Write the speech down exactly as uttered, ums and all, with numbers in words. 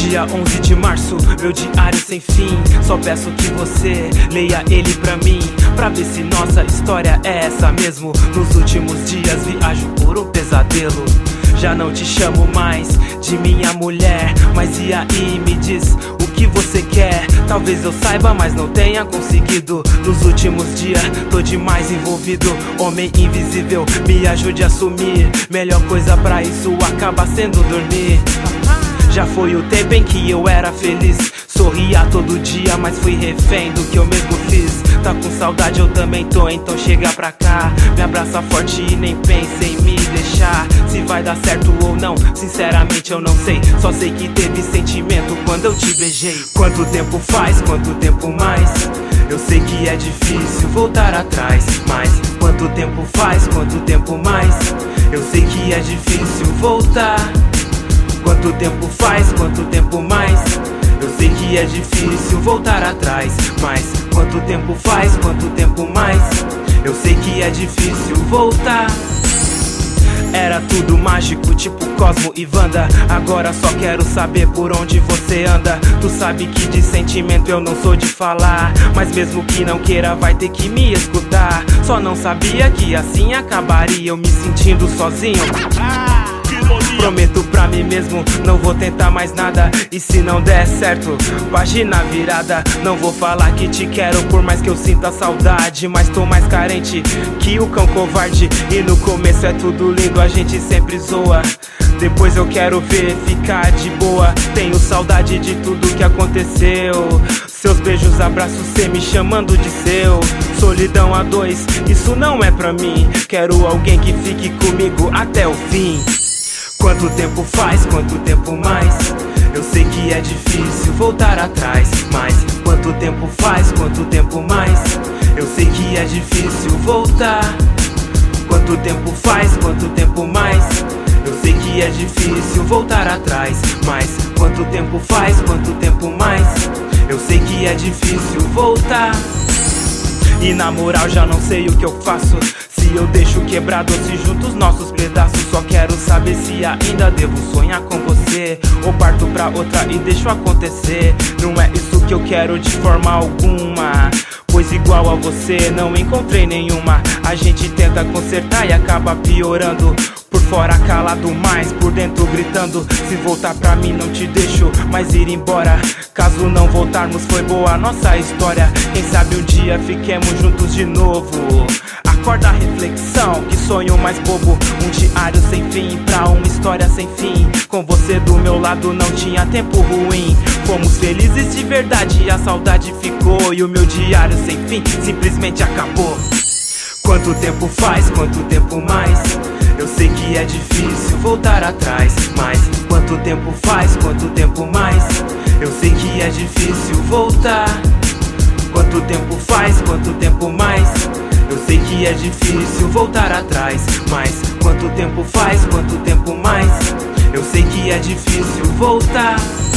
Dia onze de março, meu diário sem fim. Só peço que você leia ele pra mim, pra ver se nossa história é essa mesmo. Nos últimos dias viajo por um pesadelo. Já não te chamo mais de minha mulher, mas e aí, me diz o que você quer? Talvez eu saiba, mas não tenha conseguido. Nos últimos dias tô demais envolvido. Homem invisível, me ajude a assumir. Melhor coisa pra isso acaba sendo dormir. Já foi o tempo em que eu era feliz, sorria todo dia, mas fui refém do que eu mesmo fiz. Tá com saudade, eu também tô, então chega pra cá. Me abraça forte e nem pense em me deixar. Se vai dar certo ou não, sinceramente eu não sei. Só sei que teve sentimento quando eu te beijei. Quanto tempo faz, quanto tempo mais? Eu sei que é difícil voltar atrás, mas quanto tempo faz, quanto tempo mais? Eu sei que é difícil voltar. Quanto tempo faz, quanto tempo mais? Eu sei que é difícil voltar atrás, mas quanto tempo faz, quanto tempo mais? Eu sei que é difícil voltar. Era tudo mágico, tipo Cosmo e Wanda. Agora só quero saber por onde você anda. Tu sabe que de sentimento eu não sou de falar, mas mesmo que não queira vai ter que me escutar. Só não sabia que assim acabaria eu me sentindo sozinho. Prometo pra mim mesmo, não vou tentar mais nada. E se não der certo, página virada. Não vou falar que te quero por mais que eu sinta saudade, mas tô mais carente que o cão covarde. E no começo é tudo lindo, a gente sempre zoa. Depois eu quero ver ficar de boa. Tenho saudade de tudo que aconteceu. Seus beijos, abraços, cê me chamando de seu. Solidão a dois, isso não é pra mim. Quero alguém que fique comigo até o fim. Quanto tempo faz, quanto tempo mais? Eu sei que é difícil voltar atrás, mas quanto tempo faz, quanto tempo mais? Eu sei que é difícil voltar. Quanto tempo faz, quanto tempo mais? Eu sei que é difícil voltar atrás, mas quanto tempo faz, quanto tempo mais? Eu sei que é difícil voltar. E na moral já não sei o que eu faço. Se eu deixo quebrado ou se junto os nossos pedaços. Só quero saber se ainda devo sonhar com você, ou parto pra outra e deixo acontecer. Não é isso que eu quero de forma alguma, pois igual a você não encontrei nenhuma. A gente tenta consertar e acaba piorando. Por fora calado, mas por dentro gritando. Se voltar pra mim não te deixo mais ir embora. Caso não voltarmos foi boa a nossa história. Quem sabe um dia fiquemos juntos de novo. Acorda a reflexão, que sonho mais bobo. Um diário sem fim pra uma história sem fim. Com você do meu lado não tinha tempo ruim. Fomos felizes de verdade e a saudade ficou. E o meu diário sem fim simplesmente acabou. Quanto tempo faz, quanto tempo mais? Eu sei que é difícil voltar atrás, mas quanto tempo faz, quanto tempo mais? Eu sei que é difícil voltar. Quanto tempo faz, quanto tempo mais? Eu sei que é difícil voltar atrás, mas quanto tempo faz, quanto tempo mais? Eu sei que é difícil voltar.